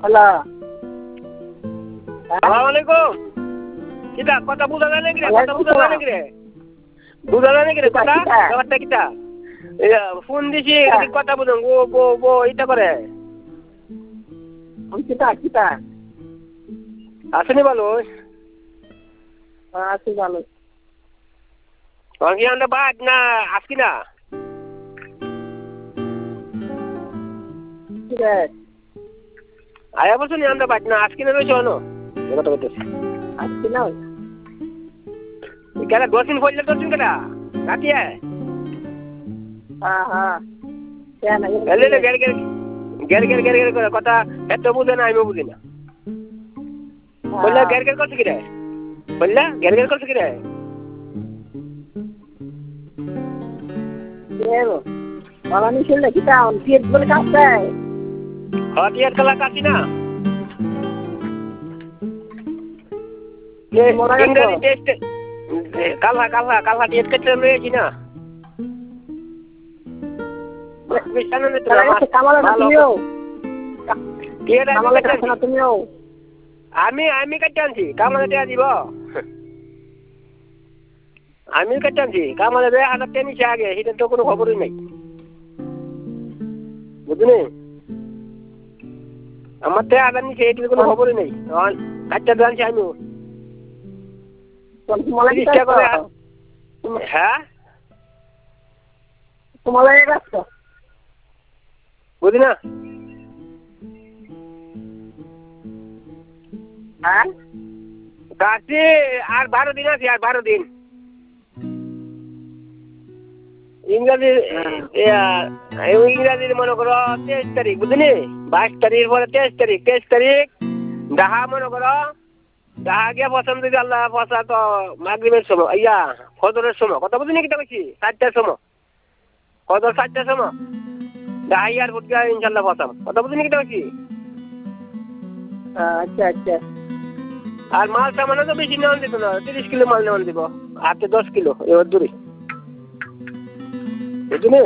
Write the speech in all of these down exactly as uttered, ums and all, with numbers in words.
Hello. আসসালামু আলাইকুম। কিটা কথা বুঝা যায় নাকি রে? কথা বুঝা যায় নাকি রে? বুঝা যায় নাকি রে কথা? ব্যাপারটা কিটা? ফোন দিছি খালি কথা বুঝুন গো গো গো এটা করে। কিটা কিটা? আসেনি ভালো? আছি ভালো। অঙ্কি আন্ডা বাদ না আজকি না? আয়া বলছো নি আন্ডা বাদ না আজকি না রয়েছে অনো? কথা বলতেছি। আজকি না? কেন দশদিন পড়লে দশদিন কেনা? রাতি আয়? হ্যাঁ হ্যাঁ। কেন? এলে লে গের গের গের গের গের গের করে কথা এত বুঝে না আমিও বুঝি না। বললা গের গের করছে কি রে? বললা গের গের করছে কি রে? Pero, wala ni sila kita, ang tiyad mo na kasay. Hatiyan ka lang kasi na. Ingani test. Kalha kalha kalha tiyad ka chalo eh na. Bisa na nito. Talaga sa kamala na tumiyo. Tiyad Kamala ka na tumiyo. আমি আমি কাটানছি কামালে দেয়া দিব আমি কাটানছি কামালে দেয়া হাজার টাকা নিচে আগে সেটা তো কোনো খবরই নাই বুঝলি আমার তো হাজার নিচে এটির কোনো খবরই নেই কাটটা জানছি আমিও হ্যাঁ তোমার রাস্তা বুঝলি না হ্যাঁ গাছি আর বারো দিন আছে আর বারো দিন ইংরাজি ইংরাজির মনে করো তেইশ তারিখ বুঝলি বাইশ তারিখ পরে তেইশ তারিখ তেইশ তারিখ ডাহা মনে করো ডাহা গিয়ে পছন্দ যদি আল্লাহ পয়সা তো মাগরিবের সময় ইয়া ফজরের সময় কথা বুঝলি কি বলছি চারটার সময় ফজর চারটার সময় ডাহা ইয়ার ভোট গিয়ে ইনশাল্লাহ পছাম কথা বুঝলি কি বলছি আচ্ছা আচ্ছা আর মাল সামানো তো বেশি নেওয়া দিত না তিরিশ কিলো মাল নেওয়া দিব হাতে দশ কিলো এবার দূরে বুঝলি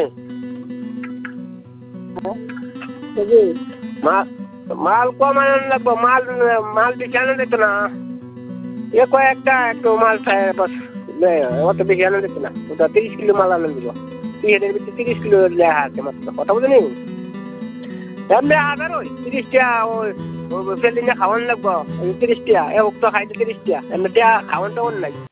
মাল কম আনানো লাগবো মাল মাল বেশি আনা দিত না এ কয়েকটা একটু মাল বস অত বেশি আনা দিত না ওটা তিরিশ কিলো মাল আনা দিব তিনের ভিতরে তিরিশ কিলো লেখা আছে মাত্র কথা বুঝলি এমনি হাজার ওই তিরিশ টাকা ওই ফেলিনে খাওয়ান লাগবো তিরিশ টাকা এ উক্ত খাইতে তিরিশ টাকা এমনি টাকা খাওয়ান টাওয়ান নাই